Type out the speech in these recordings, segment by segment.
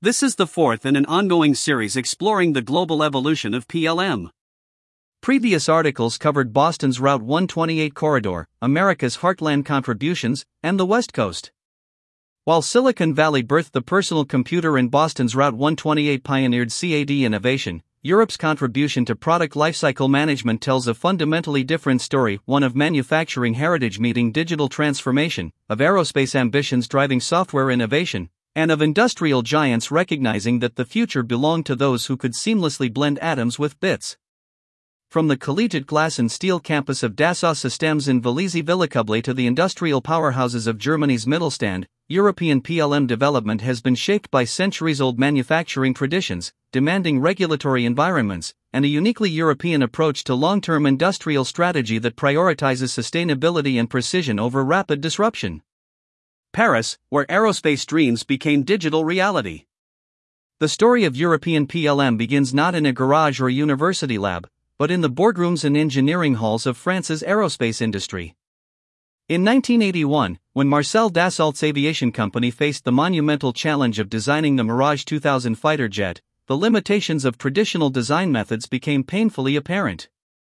This is the fourth in an ongoing series exploring the global evolution of PLM. Previous articles covered Boston's Route 128 corridor, America's heartland contributions, and the West Coast. While Silicon Valley birthed the personal computer and Boston's Route 128 pioneered CAD innovation, Europe's contribution to product lifecycle management tells a fundamentally different story, one of manufacturing heritage meeting digital transformation, of aerospace ambitions driving software innovation, and of industrial giants recognizing that the future belonged to those who could seamlessly blend atoms with bits. From the collegiate glass and steel campus of Dassault Systèmes in Vélizy-Villejuif to the industrial powerhouses of Germany's Mittelstand, European PLM development has been shaped by centuries-old manufacturing traditions, demanding regulatory environments, and a uniquely European approach to long-term industrial strategy that prioritizes sustainability and precision over rapid disruption. Paris, where aerospace dreams became digital reality. The story of European PLM begins not in a garage or university lab, but in the boardrooms and engineering halls of France's aerospace industry. In 1981, when Marcel Dassault's aviation company faced the monumental challenge of designing the Mirage 2000 fighter jet, the limitations of traditional design methods became painfully apparent.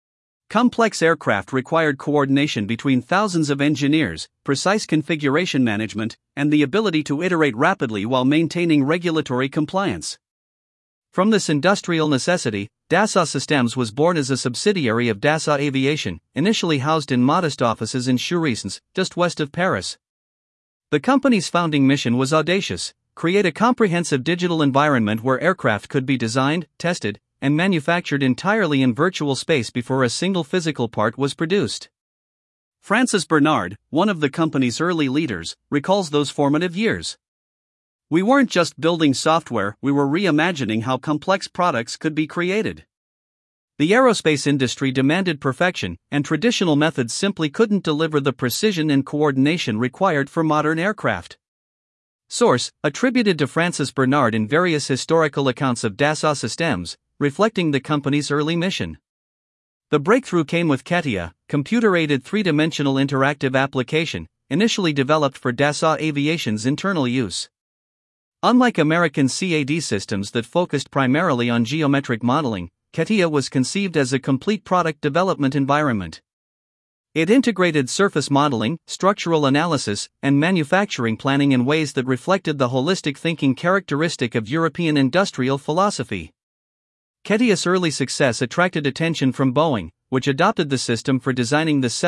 Complex aircraft required coordination between thousands of engineers, precise configuration management, and the ability to iterate rapidly while maintaining regulatory compliance. From this industrial necessity, Dassault Systèmes was born as a subsidiary of Dassault Aviation, initially housed in modest offices in Cherisons, just west of Paris. The company's founding mission was audacious: create a comprehensive digital environment where aircraft could be designed, tested, and manufactured entirely in virtual space before a single physical part was produced. Francis Bernard, one of the company's early leaders, recalls those formative years. We weren't just building software, we were reimagining how complex products could be created. The aerospace industry demanded perfection, and traditional methods simply couldn't deliver the precision and coordination required for modern aircraft. Source: attributed to Francis Bernard in various historical accounts of Dassault Systèmes, reflecting the company's early mission. The breakthrough came with CATIA, computer-aided three-dimensional interactive application, initially developed for Dassault Aviation's internal use. Unlike American CAD systems that focused primarily on geometric modeling, CATIA was conceived as a complete product development environment. It integrated surface modeling, structural analysis, and manufacturing planning in ways that reflected the holistic thinking characteristic of European industrial philosophy. CATIA's early success attracted attention from Boeing, which adopted the system for designing the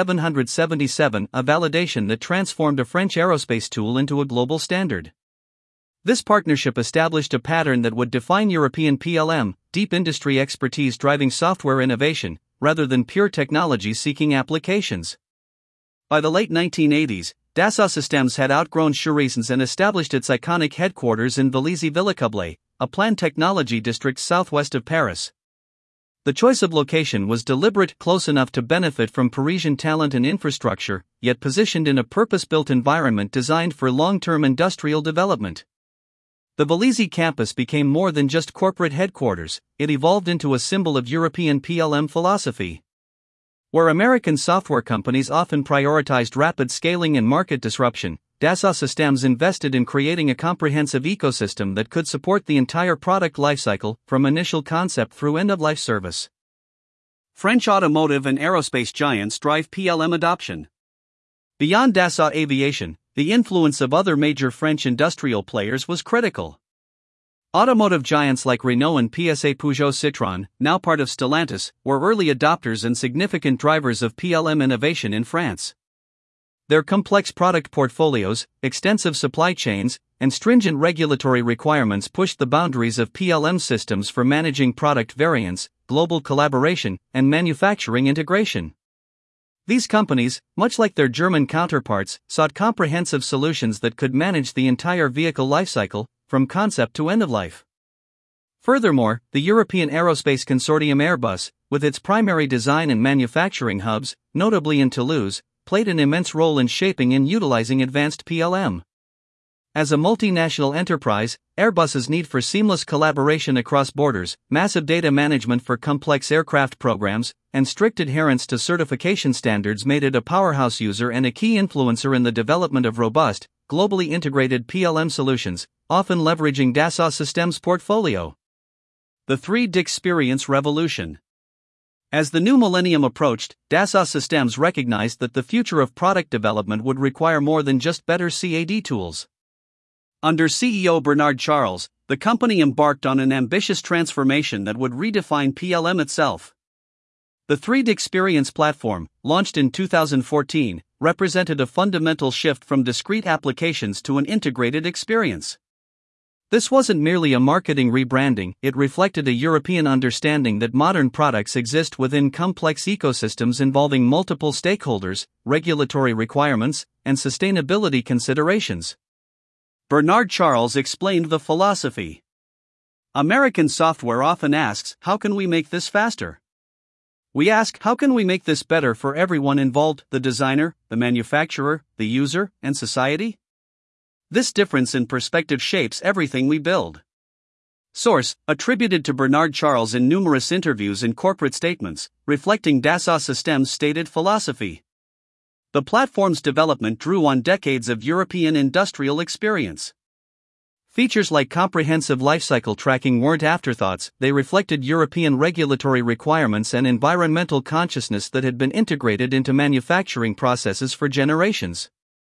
777, a validation that transformed a French aerospace tool into a global standard. This partnership established a pattern that would define European PLM: deep industry expertise driving software innovation, rather than pure technology seeking applications. By the late 1980s, Dassault Systèmes had outgrown Cherisons and established its iconic headquarters in Vélizy-Villejuif, a planned technology district southwest of Paris. The choice of location was deliberate, close enough to benefit from Parisian talent and infrastructure, yet positioned in a purpose-built environment designed for long-term industrial development. The Vélizy campus became more than just corporate headquarters, it evolved into a symbol of European PLM philosophy. Where American software companies often prioritized rapid scaling and market disruption, Dassault Systèmes invested in creating a comprehensive ecosystem that could support the entire product lifecycle, from initial concept through end-of-life service. French automotive and aerospace giants drive PLM adoption. Beyond Dassault Aviation, the influence of other major French industrial players was critical. Automotive giants like Renault and PSA Peugeot Citroën, now part of Stellantis, were early adopters and significant drivers of PLM innovation in France. Their complex product portfolios, extensive supply chains, and stringent regulatory requirements pushed the boundaries of PLM systems for managing product variants, global collaboration, and manufacturing integration. These companies, much like their German counterparts, sought comprehensive solutions that could manage the entire vehicle lifecycle, from concept to end of life. Furthermore, the European Aerospace Consortium Airbus, with its primary design and manufacturing hubs, notably in Toulouse, played an immense role in shaping and utilizing advanced PLM. As a multinational enterprise, Airbus's need for seamless collaboration across borders, massive data management for complex aircraft programs, and strict adherence to certification standards made it a powerhouse user and a key influencer in the development of robust, globally integrated PLM solutions, often leveraging Dassault Systèmes' portfolio. The 3D revolution. As the new millennium approached, Dassault Systèmes recognized that the future of product development would require more than just better CAD tools. Under CEO Bernard Charles, the company embarked on an ambitious transformation that would redefine PLM itself. The 3D platform, launched in 2014, represented a fundamental shift from discrete applications to an integrated experience. This wasn't merely a marketing rebranding, it reflected a European understanding that modern products exist within complex ecosystems involving multiple stakeholders, regulatory requirements, and sustainability considerations. Bernard Charles explained the philosophy. American software often asks, how can we make this faster? We ask, how can we make this better for everyone involved, the designer, the manufacturer, the user, and society? This difference in perspective shapes everything we build. Source, attributed to Bernard Charles in numerous interviews and corporate statements, reflecting Dassault Systèmes' stated philosophy. The platform's development drew on decades of European industrial experience. Features like comprehensive lifecycle tracking weren't afterthoughts, they reflected European regulatory requirements and environmental consciousness that had been integrated into manufacturing processes for generations.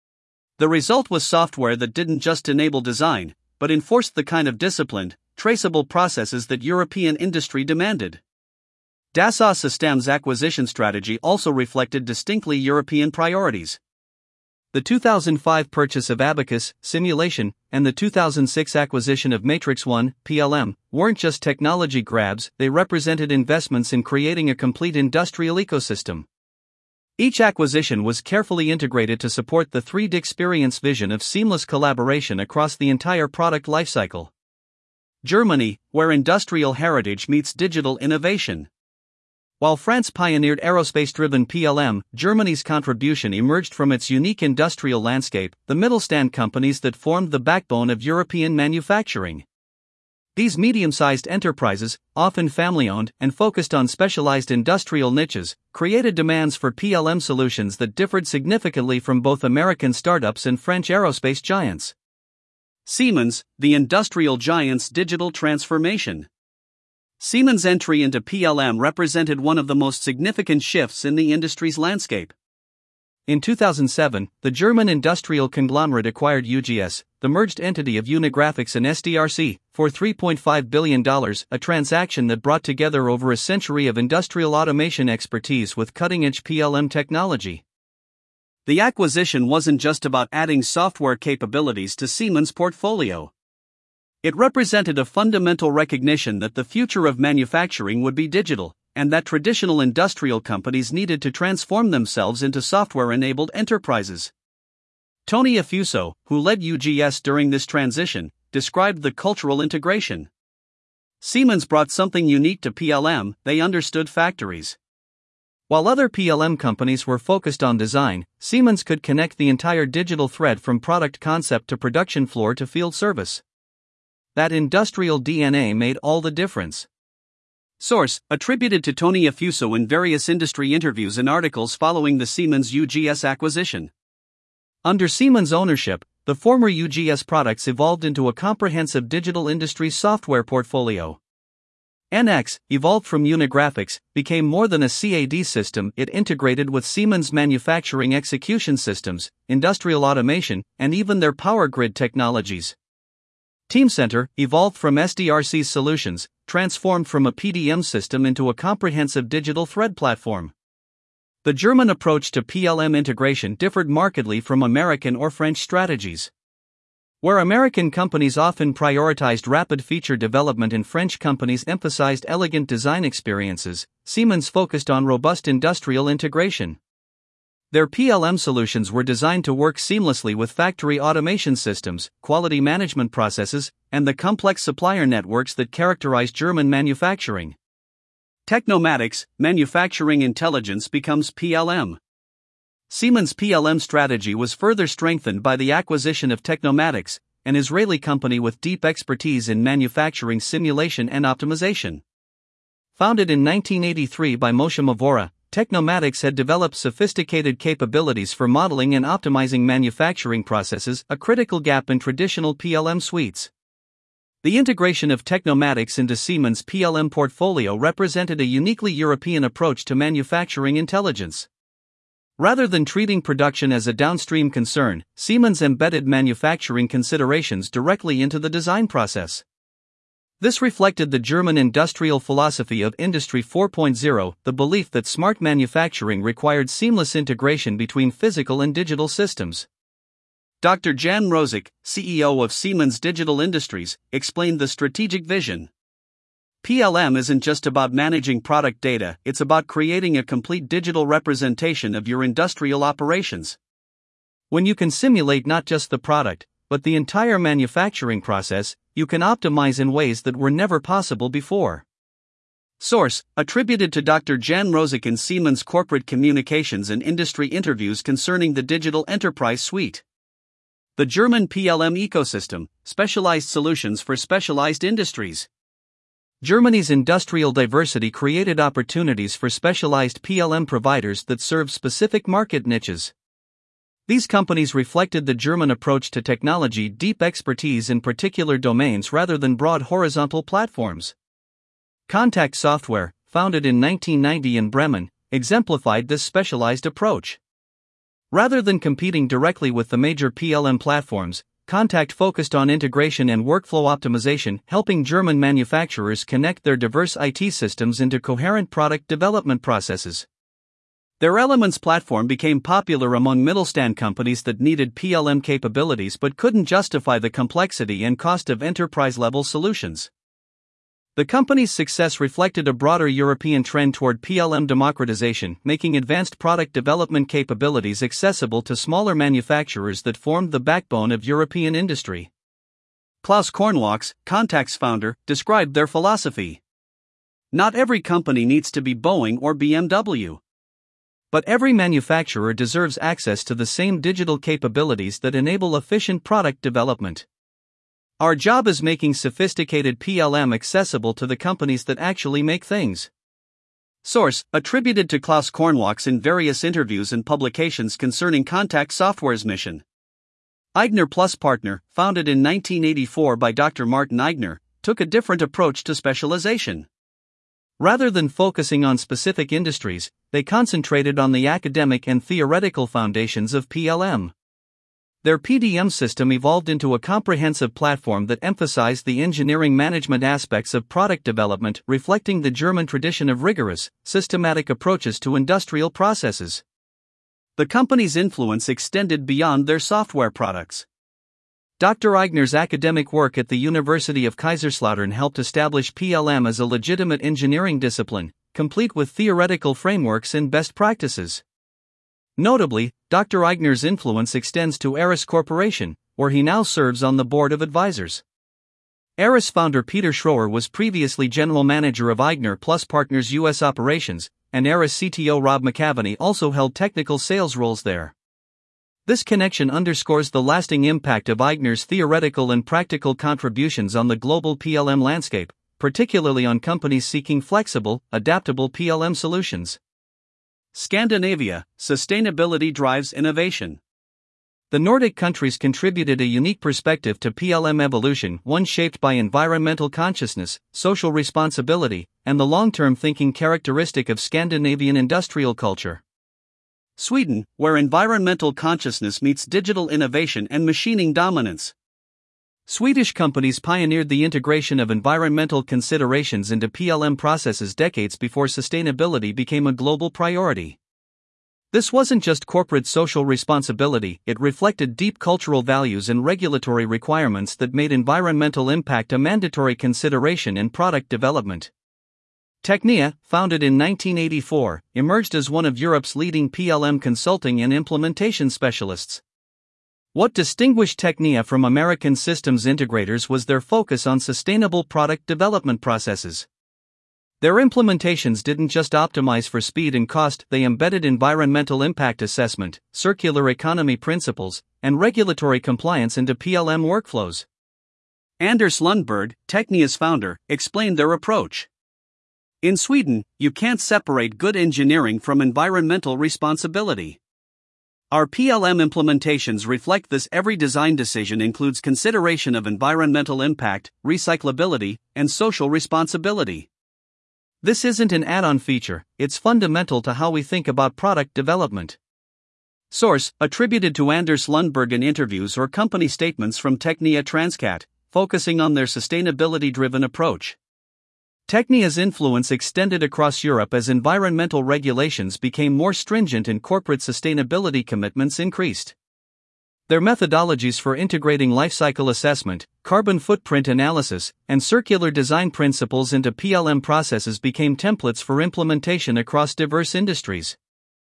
The result was software that didn't just enable design, but enforced the kind of disciplined, traceable processes that European industry demanded. Dassault Systèmes' acquisition strategy also reflected distinctly European priorities. The 2005 purchase of Abacus, Simulation, and the 2006 acquisition of Matrix 1, PLM, weren't just technology grabs, they represented investments in creating a complete industrial ecosystem. Each acquisition was carefully integrated to support the 3D vision of seamless collaboration across the entire product lifecycle. Germany, where industrial heritage meets digital innovation. While France pioneered aerospace-driven PLM, Germany's contribution emerged from its unique industrial landscape, the Mittelstand companies that formed the backbone of European manufacturing. These medium-sized enterprises, often family-owned and focused on specialized industrial niches, created demands for PLM solutions that differed significantly from both American startups and French aerospace giants. Siemens, the industrial giant's digital transformation. Siemens' entry into PLM represented one of the most significant shifts in the industry's landscape. In 2007, the German industrial conglomerate acquired UGS, the merged entity of Unigraphics and SDRC, for $3.5 billion, a transaction that brought together over a century of industrial automation expertise with cutting-edge PLM technology. The acquisition wasn't just about adding software capabilities to Siemens' portfolio. It represented a fundamental recognition that the future of manufacturing would be digital, and that traditional industrial companies needed to transform themselves into software-enabled enterprises. Tony Affuso, who led UGS during this transition, described the cultural integration. Siemens brought something unique to PLM, they understood factories. While other PLM companies were focused on design, Siemens could connect the entire digital thread from product concept to production floor to field service. That industrial DNA made all the difference. Source, attributed to Tony Affuso in various industry interviews and articles following the Siemens UGS acquisition. Under Siemens ownership, the former UGS products evolved into a comprehensive digital industry software portfolio. NX, evolved from Unigraphics, became more than a CAD system, it integrated with Siemens manufacturing execution systems, industrial automation, and even their power grid technologies. Teamcenter, evolved from SDRC's solutions, transformed from a PDM system into a comprehensive digital thread platform. The German approach to PLM integration differed markedly from American or French strategies. Where American companies often prioritized rapid feature development and French companies emphasized elegant design experiences, Siemens focused on robust industrial integration. Their PLM solutions were designed to work seamlessly with factory automation systems, quality management processes, and the complex supplier networks that characterize German manufacturing. Technomatics, manufacturing intelligence becomes PLM. Siemens' PLM strategy was further strengthened by the acquisition of Technomatics, an Israeli company with deep expertise in manufacturing simulation and optimization. Founded in 1983 by Moshe Mavora, Technomatics had developed sophisticated capabilities for modeling and optimizing manufacturing processes, a critical gap in traditional PLM suites. The integration of Technomatics into Siemens' PLM portfolio represented a uniquely European approach to manufacturing intelligence. Rather than treating production as a downstream concern, Siemens embedded manufacturing considerations directly into the design process. This reflected the German industrial philosophy of Industry 4.0, the belief that smart manufacturing required seamless integration between physical and digital systems. Dr. Jan Mrozik, CEO of Siemens Digital Industries, explained the strategic vision. PLM isn't just about managing product data, it's about creating a complete digital representation of your industrial operations. When you can simulate not just the product, but the entire manufacturing process, you can optimize in ways that were never possible before. Source: attributed to Dr. Jan Mrozik in Siemens Corporate Communications and Industry Interviews concerning the Digital Enterprise Suite. The German PLM ecosystem, specialized solutions for specialized industries. Germany's industrial diversity created opportunities for specialized PLM providers that serve specific market niches. These companies reflected the German approach to technology, deep expertise in particular domains rather than broad horizontal platforms. Contact Software, founded in 1990 in Bremen, exemplified this specialized approach. Rather than competing directly with the major PLM platforms, Contact focused on integration and workflow optimization, helping German manufacturers connect their diverse IT systems into coherent product development processes. Their Elements platform became popular among Mittelstand companies that needed PLM capabilities but couldn't justify the complexity and cost of enterprise-level solutions. The company's success reflected a broader European trend toward PLM democratization, making advanced product development capabilities accessible to smaller manufacturers that formed the backbone of European industry. Klaus Kornwachs, Contact's founder, described their philosophy. Not every company needs to be Boeing or BMW. But every manufacturer deserves access to the same digital capabilities that enable efficient product development. Our job is making sophisticated PLM accessible to the companies that actually make things. Source: attributed to Klaus Kornwachs in various interviews and publications concerning Contact Software's mission. Eigner Plus Partner, founded in 1984 by Dr. Martin Eigner, took a different approach to specialization. Rather than focusing on specific industries, they concentrated on the academic and theoretical foundations of PLM. Their PDM system evolved into a comprehensive platform that emphasized the engineering management aspects of product development, reflecting the German tradition of rigorous, systematic approaches to industrial processes. The company's influence extended beyond their software products. Dr. Eigner's academic work at the University of Kaiserslautern helped establish PLM as a legitimate engineering discipline, complete with theoretical frameworks and best practices. Notably, Dr. Eigner's influence extends to Aras Corporation, where he now serves on the board of advisors. Aras founder Peter Schroer was previously general manager of Eigner Plus Partners U.S. operations, and Aras CTO Rob McAvaney also held technical sales roles there. This connection underscores the lasting impact of Eigner's theoretical and practical contributions on the global PLM landscape, particularly on companies seeking flexible, adaptable PLM solutions. Scandinavia, sustainability drives innovation. The Nordic countries contributed a unique perspective to PLM evolution, one shaped by environmental consciousness, social responsibility, and the long-term thinking characteristic of Scandinavian industrial culture. Sweden, where environmental consciousness meets digital innovation and machining dominance. Swedish companies pioneered the integration of environmental considerations into PLM processes decades before sustainability became a global priority. This wasn't just corporate social responsibility, it reflected deep cultural values and regulatory requirements that made environmental impact a mandatory consideration in product development. Technia, founded in 1984, emerged as one of Europe's leading PLM consulting and implementation specialists. What distinguished Technia from American systems integrators was their focus on sustainable product development processes. Their implementations didn't just optimize for speed and cost, they embedded environmental impact assessment, circular economy principles, and regulatory compliance into PLM workflows. Anders Lundberg, Technia's founder, explained their approach. In Sweden, you can't separate good engineering from environmental responsibility. Our PLM implementations reflect this. Every design decision includes consideration of environmental impact, recyclability, and social responsibility. This isn't an add-on feature, it's fundamental to how we think about product development. Source: attributed to Anders Lundberg in interviews or company statements from Technia Transcat, focusing on their sustainability-driven approach. Technia's influence extended across Europe as environmental regulations became more stringent and corporate sustainability commitments increased. Their methodologies for integrating lifecycle assessment, carbon footprint analysis, and circular design principles into PLM processes became templates for implementation across diverse industries.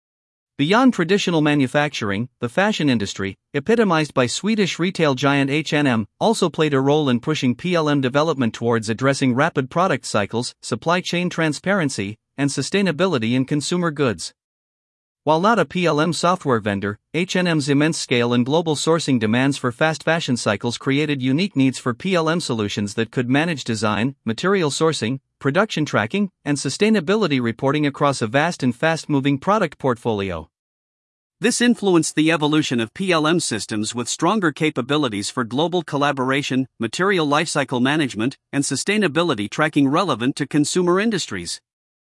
Beyond traditional manufacturing, the fashion industry, epitomized by Swedish retail giant H&M, also played a role in pushing PLM development towards addressing rapid product cycles, supply chain transparency, and sustainability in consumer goods. While not a PLM software vendor, H&M's immense scale and global sourcing demands for fast fashion cycles created unique needs for PLM solutions that could manage design, material sourcing, production tracking, and sustainability reporting across a vast and fast-moving product portfolio. This influenced the evolution of PLM systems with stronger capabilities for global collaboration, material lifecycle management, and sustainability tracking relevant to consumer industries.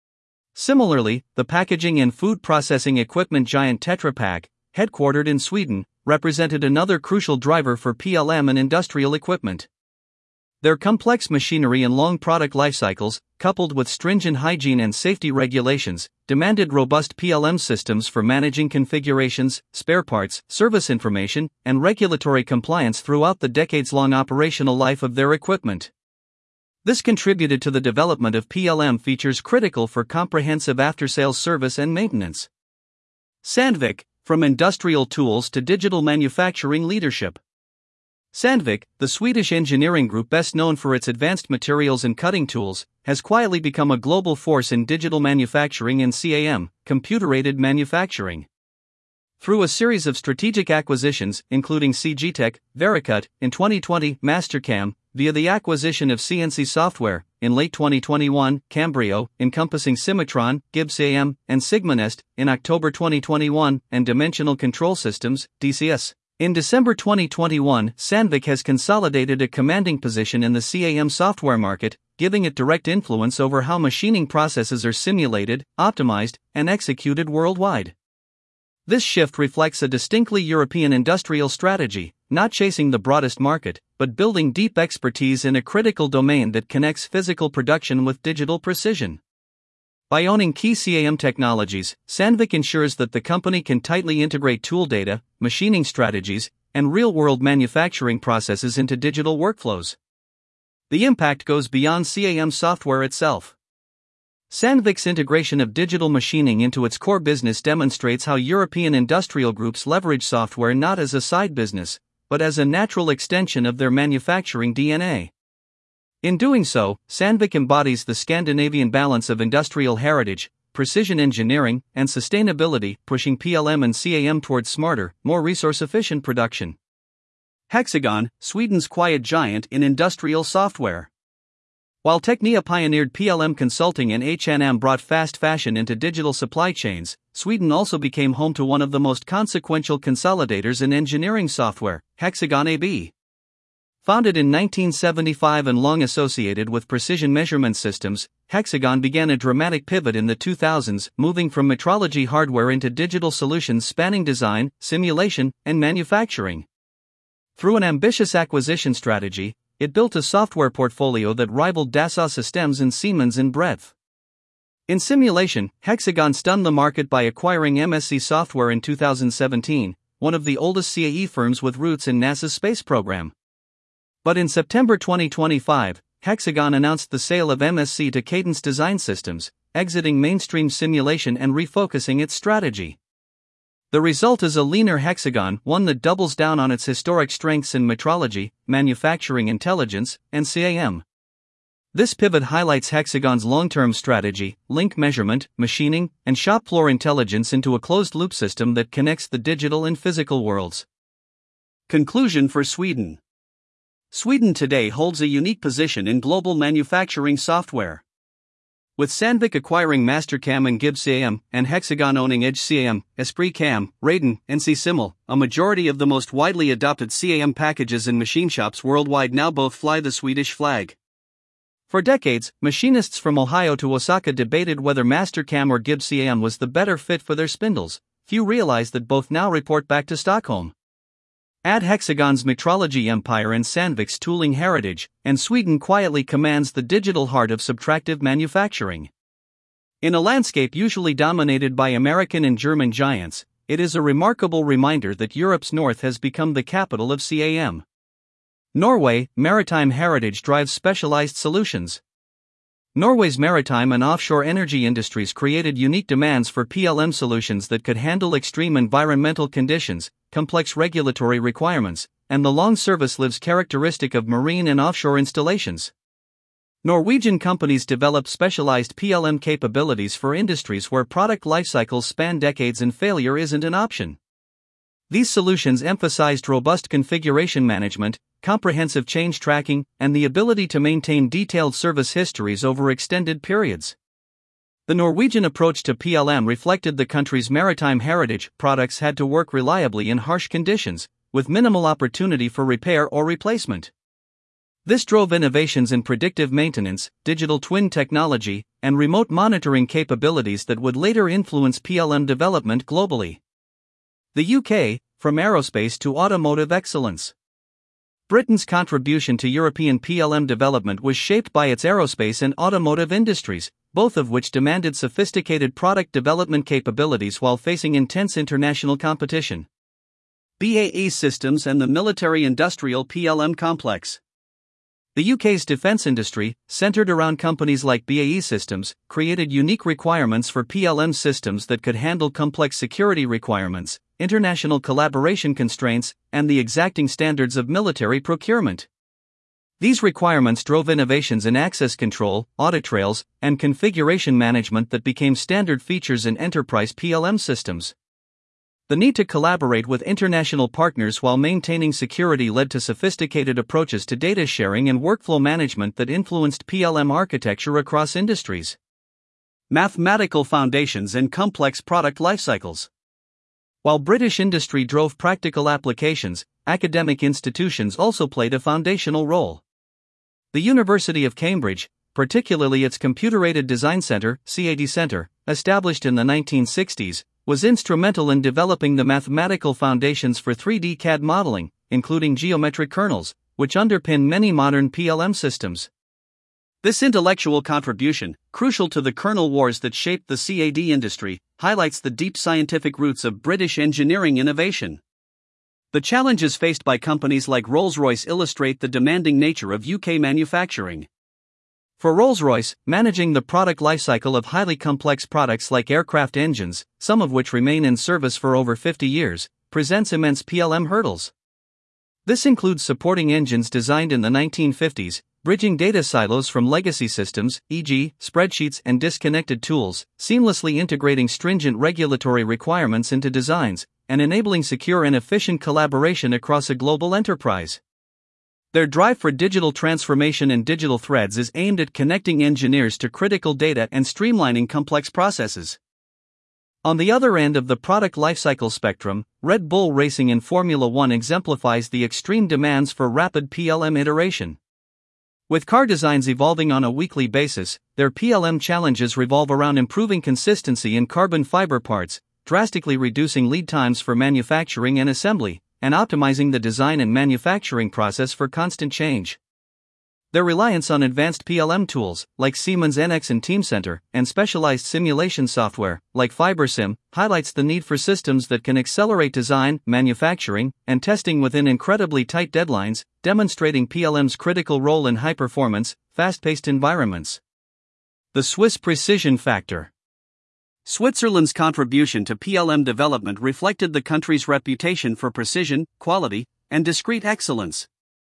Similarly, the packaging and food processing equipment giant Tetra Pak, headquartered in Sweden, represented another crucial driver for PLM and industrial equipment. Their complex machinery and long product life cycles, coupled with stringent hygiene and safety regulations, demanded robust PLM systems for managing configurations, spare parts, service information, and regulatory compliance throughout the decades-long operational life of their equipment. This contributed to the development of PLM features critical for comprehensive after-sales service and maintenance. Sandvik, from industrial tools to digital manufacturing leadership. Sandvik, the Swedish engineering group best known for its advanced materials and cutting tools, has quietly become a global force in digital manufacturing and CAM, computer-aided manufacturing. Through a series of strategic acquisitions, including CGTech, Vericut, in 2020, Mastercam, via the acquisition of CNC Software, in late 2021, Cambrio, encompassing Cimatron, Gibbs AM, and Sigmanest, in October 2021, and Dimensional Control Systems, DCS. In December 2021, Sandvik has consolidated a commanding position in the CAM software market, giving it direct influence over how machining processes are simulated, optimized, and executed worldwide. This shift reflects a distinctly European industrial strategy, not chasing the broadest market, but building deep expertise in a critical domain that connects physical production with digital precision. By owning key CAM technologies, Sandvik ensures that the company can tightly integrate tool data, machining strategies, and real-world manufacturing processes into digital workflows. The impact goes beyond CAM software itself. Sandvik's integration of digital machining into its core business demonstrates how European industrial groups leverage software not as a side business, but as a natural extension of their manufacturing DNA. In doing so, Sandvik embodies the Scandinavian balance of industrial heritage, precision engineering, and sustainability, pushing PLM and CAM towards smarter, more resource-efficient production. Hexagon, Sweden's quiet giant in industrial software. While Technia pioneered PLM consulting and H&M brought fast fashion into digital supply chains, Sweden also became home to one of the most consequential consolidators in engineering software, Hexagon AB. Founded in 1975 and long associated with precision measurement systems, Hexagon began a dramatic pivot in the 2000s, moving from metrology hardware into digital solutions spanning design, simulation, and manufacturing. Through an ambitious acquisition strategy, it built a software portfolio that rivaled Dassault Systems and Siemens in breadth. In simulation, Hexagon stunned the market by acquiring MSC Software in 2017, one of the oldest CAE firms with roots in NASA's space program. But in September 2025, Hexagon announced the sale of MSC to Cadence Design Systems, exiting mainstream simulation and refocusing its strategy. The result is a leaner Hexagon, one that doubles down on its historic strengths in metrology, manufacturing intelligence, and CAM. This pivot highlights Hexagon's long-term strategy: link measurement, machining, and shop floor intelligence into a closed-loop system that connects the digital and physical worlds. Conclusion for Sweden. Sweden today holds a unique position in global manufacturing software. With Sandvik acquiring Mastercam and Gibbs CAM, and Hexagon owning Edge CAM, Esprit CAM, Raiden, and C-Simul, a majority of the most widely adopted CAM packages in machine shops worldwide now both fly the Swedish flag. For decades, machinists from Ohio to Osaka debated whether Mastercam or Gibbs CAM was the better fit for their spindles. Few realize that both now report back to Stockholm. Add Hexagon's metrology empire and Sandvik's tooling heritage, and Sweden quietly commands the digital heart of subtractive manufacturing. In a landscape usually dominated by American and German giants, it is a remarkable reminder that Europe's north has become the capital of CAM. Norway, maritime heritage drives specialized solutions. Norway's maritime and offshore energy industries created unique demands for PLM solutions that could handle extreme environmental conditions, complex regulatory requirements, and the long service lives characteristic of marine and offshore installations. Norwegian companies develop specialized PLM capabilities for industries where product lifecycles span decades and failure isn't an option. These solutions emphasized robust configuration management, comprehensive change tracking, and the ability to maintain detailed service histories over extended periods. The Norwegian approach to PLM reflected the country's maritime heritage. Products had to work reliably in harsh conditions, with minimal opportunity for repair or replacement. This drove innovations in predictive maintenance, digital twin technology, and remote monitoring capabilities that would later influence PLM development globally. The UK, from aerospace to automotive excellence. Britain's contribution to European PLM development was shaped by its aerospace and automotive industries, both of which demanded sophisticated product development capabilities while facing intense international competition. BAE Systems and the military-industrial PLM complex. The UK's defence industry, centred around companies like BAE Systems, created unique requirements for PLM systems that could handle complex security requirements, international collaboration constraints, and the exacting standards of military procurement. These requirements drove innovations in access control, audit trails, and configuration management that became standard features in enterprise PLM systems. The need to collaborate with international partners while maintaining security led to sophisticated approaches to data sharing and workflow management that influenced PLM architecture across industries. Mathematical foundations and complex product lifecycles. While British industry drove practical applications, academic institutions also played a foundational role. The University of Cambridge, particularly its Computer-Aided Design Centre, CAD Centre, established in the 1960s, was instrumental in developing the mathematical foundations for 3D CAD modeling, including geometric kernels, which underpin many modern PLM systems. This intellectual contribution, crucial to the kernel wars that shaped the CAD industry, highlights the deep scientific roots of British engineering innovation. The challenges faced by companies like Rolls-Royce illustrate the demanding nature of UK manufacturing. For Rolls-Royce, managing the product lifecycle of highly complex products like aircraft engines, some of which remain in service for over 50 years, presents immense PLM hurdles. This includes supporting engines designed in the 1950s, bridging data silos from legacy systems, e.g., spreadsheets and disconnected tools, seamlessly integrating stringent regulatory requirements into designs, and enabling secure and efficient collaboration across a global enterprise. Their drive for digital transformation and digital threads is aimed at connecting engineers to critical data and streamlining complex processes. On the other end of the product lifecycle spectrum, Red Bull Racing in Formula One exemplifies the extreme demands for rapid PLM iteration. With car designs evolving on a weekly basis, their PLM challenges revolve around improving consistency in carbon fiber parts, drastically reducing lead times for manufacturing and assembly, and optimizing the design and manufacturing process for constant change. Their reliance on advanced PLM tools, like Siemens NX and Teamcenter, and specialized simulation software, like FiberSim, highlights the need for systems that can accelerate design, manufacturing, and testing within incredibly tight deadlines, demonstrating PLM's critical role in high-performance, fast-paced environments. The Swiss precision factor. Switzerland's contribution to PLM development reflected the country's reputation for precision, quality, and discrete excellence.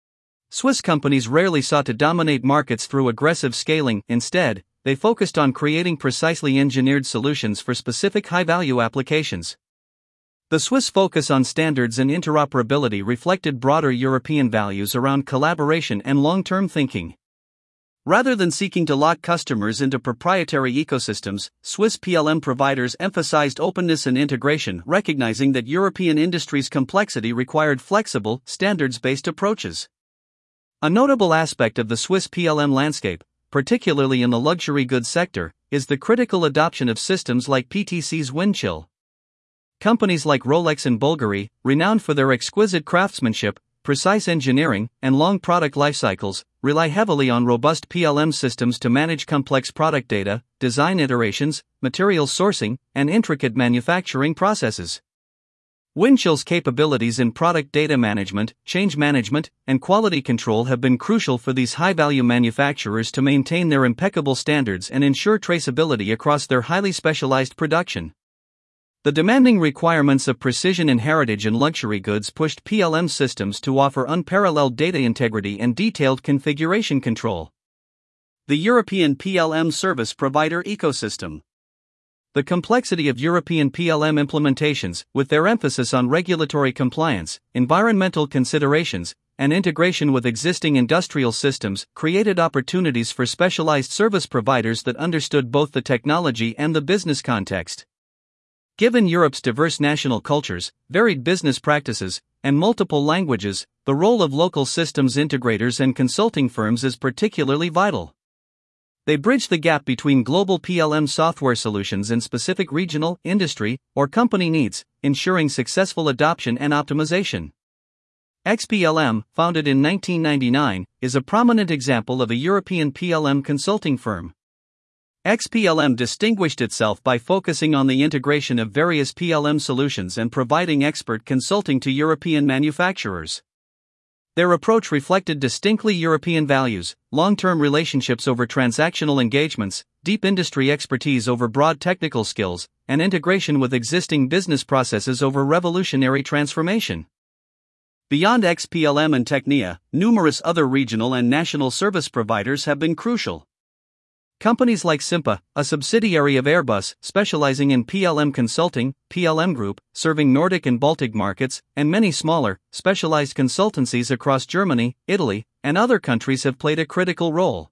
Swiss companies rarely sought to dominate markets through aggressive scaling. Instead, they focused on creating precisely engineered solutions for specific high-value applications. The Swiss focus on standards and interoperability reflected broader European values around collaboration and long-term thinking. Rather than seeking to lock customers into proprietary ecosystems, Swiss PLM providers emphasized openness and integration, recognizing that European industry's complexity required flexible, standards-based approaches. A notable aspect of the Swiss PLM landscape, particularly in the luxury goods sector, is the critical adoption of systems like PTC's Windchill. Companies like Rolex and Bulgari, renowned for their exquisite craftsmanship, precise engineering, and long product lifecycles, rely heavily on robust PLM systems to manage complex product data, design iterations, material sourcing, and intricate manufacturing processes. Windchill's capabilities in product data management, change management, and quality control have been crucial for these high-value manufacturers to maintain their impeccable standards and ensure traceability across their highly specialized production. The demanding requirements of precision in heritage and luxury goods pushed PLM systems to offer unparalleled data integrity and detailed configuration control. The European PLM Service Provider Ecosystem. The complexity of European PLM implementations, with their emphasis on regulatory compliance, environmental considerations, and integration with existing industrial systems, created opportunities for specialized service providers that understood both the technology and the business context. Given Europe's diverse national cultures, varied business practices, and multiple languages, the role of local systems integrators and consulting firms is particularly vital. They bridge the gap between global PLM software solutions and specific regional, industry, or company needs, ensuring successful adoption and optimization. XPLM, founded in 1999, is a prominent example of a European PLM consulting firm. XPLM distinguished itself by focusing on the integration of various PLM solutions and providing expert consulting to European manufacturers. Their approach reflected distinctly European values: long-term relationships over transactional engagements, deep industry expertise over broad technical skills, and integration with existing business processes over revolutionary transformation. Beyond XPLM and Technia, numerous other regional and national service providers have been crucial. Companies like Simpa, a subsidiary of Airbus, specializing in PLM consulting, PLM Group, serving Nordic and Baltic markets, and many smaller, specialized consultancies across Germany, Italy, and other countries have played a critical role.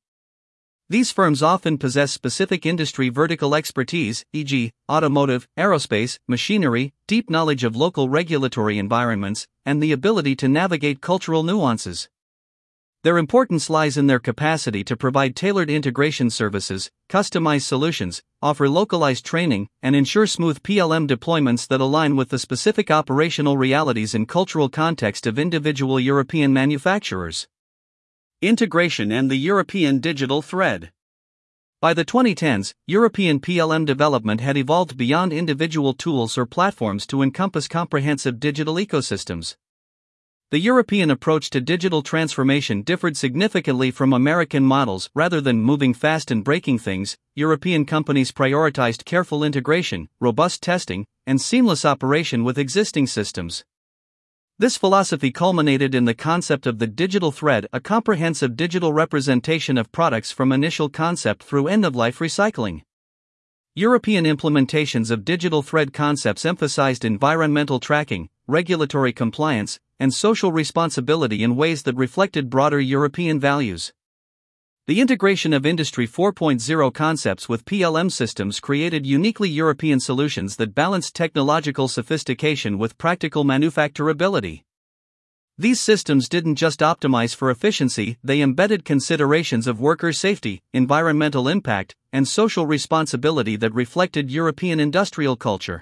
These firms often possess specific industry vertical expertise, e.g., automotive, aerospace, machinery, deep knowledge of local regulatory environments, and the ability to navigate cultural nuances. Their importance lies in their capacity to provide tailored integration services, customize solutions, offer localized training, and ensure smooth PLM deployments that align with the specific operational realities and cultural context of individual European manufacturers. Integration and the European digital thread. By the 2010s, European PLM development had evolved beyond individual tools or platforms to encompass comprehensive digital ecosystems. The European approach to digital transformation differed significantly from American models. Rather than moving fast and breaking things, European companies prioritized careful integration, robust testing, and seamless operation with existing systems. This philosophy culminated in the concept of the digital thread, a comprehensive digital representation of products from initial concept through end-of-life recycling. European implementations of digital thread concepts emphasized environmental tracking, regulatory compliance, and social responsibility in ways that reflected broader European values. The integration of Industry 4.0 concepts with PLM systems created uniquely European solutions that balanced technological sophistication with practical manufacturability. These systems didn't just optimize for efficiency, they embedded considerations of worker safety, environmental impact, and social responsibility that reflected European industrial culture.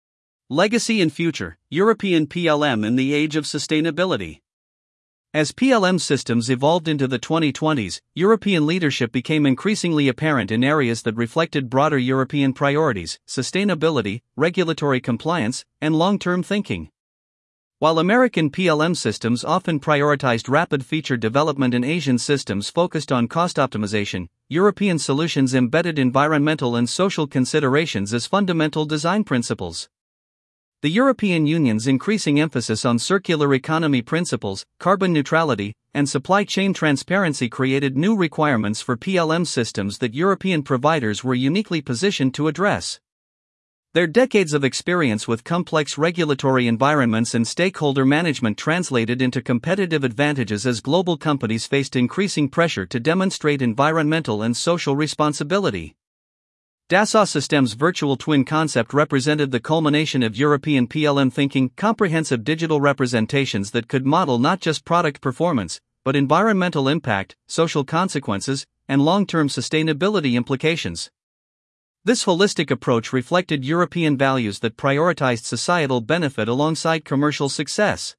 Legacy and future: European PLM in the age of sustainability. As PLM systems evolved into the 2020s, European leadership became increasingly apparent in areas that reflected broader European priorities: sustainability, regulatory compliance, and long-term thinking. While American PLM systems often prioritized rapid feature development and Asian systems focused on cost optimization, European solutions embedded environmental and social considerations as fundamental design principles. The European Union's increasing emphasis on circular economy principles, carbon neutrality, and supply chain transparency created new requirements for PLM systems that European providers were uniquely positioned to address. Their decades of experience with complex regulatory environments and stakeholder management translated into competitive advantages as global companies faced increasing pressure to demonstrate environmental and social responsibility. Dassault Systèmes' virtual twin concept represented the culmination of European PLM thinking, comprehensive digital representations that could model not just product performance, but environmental impact, social consequences, and long-term sustainability implications. This holistic approach reflected European values that prioritized societal benefit alongside commercial success.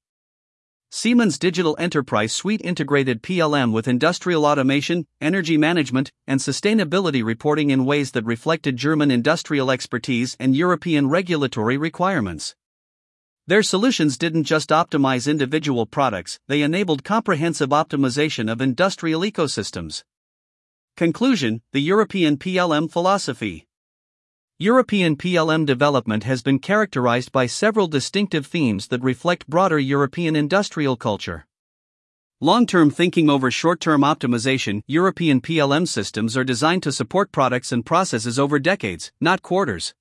Siemens' Digital Enterprise Suite integrated PLM with industrial automation, energy management, and sustainability reporting in ways that reflected German industrial expertise and European regulatory requirements. Their solutions didn't just optimize individual products, they enabled comprehensive optimization of industrial ecosystems. Conclusion: the European PLM philosophy. European PLM development has been characterized by several distinctive themes that reflect broader European industrial culture. Long-term thinking over short-term optimization. European PLM systems are designed to support products and processes over decades, not quarters.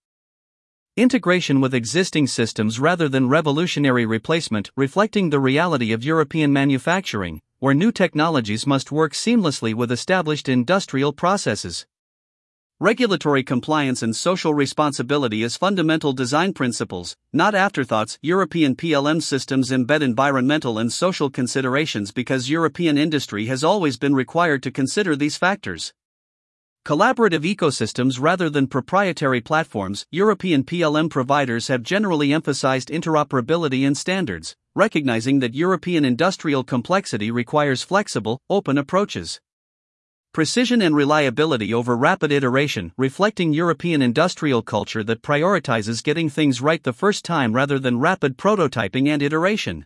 Integration with existing systems rather than revolutionary replacement, reflecting the reality of European manufacturing, where new technologies must work seamlessly with established industrial processes. Regulatory compliance and social responsibility as fundamental design principles, not afterthoughts. European PLM systems embed environmental and social considerations because European industry has always been required to consider these factors. Collaborative ecosystems rather than proprietary platforms. European PLM providers have generally emphasized interoperability and standards, recognizing that European industrial complexity requires flexible, open approaches. Precision and reliability over rapid iteration, reflecting European industrial culture that prioritizes getting things right the first time rather than rapid prototyping and iteration.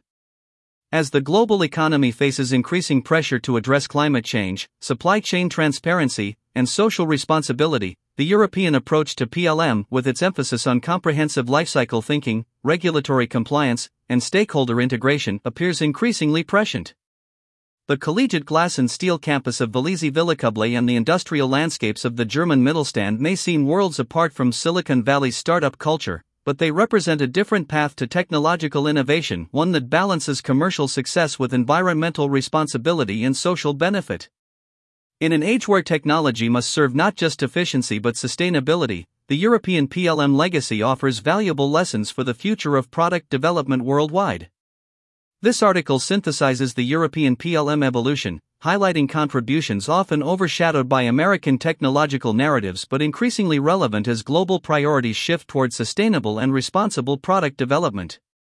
As the global economy faces increasing pressure to address climate change, supply chain transparency, and social responsibility, the European approach to PLM, with its emphasis on comprehensive lifecycle thinking, regulatory compliance, and stakeholder integration, appears increasingly prescient. The collegiate glass and steel campus of Vélizy-Villacoublay and the industrial landscapes of the German Mittelstand may seem worlds apart from Silicon Valley's startup culture, but they represent a different path to technological innovation, one that balances commercial success with environmental responsibility and social benefit. In an age where technology must serve not just efficiency but sustainability, the European PLM legacy offers valuable lessons for the future of product development worldwide. This article synthesizes the European PLM evolution, highlighting contributions often overshadowed by American technological narratives but increasingly relevant as global priorities shift toward sustainable and responsible product development.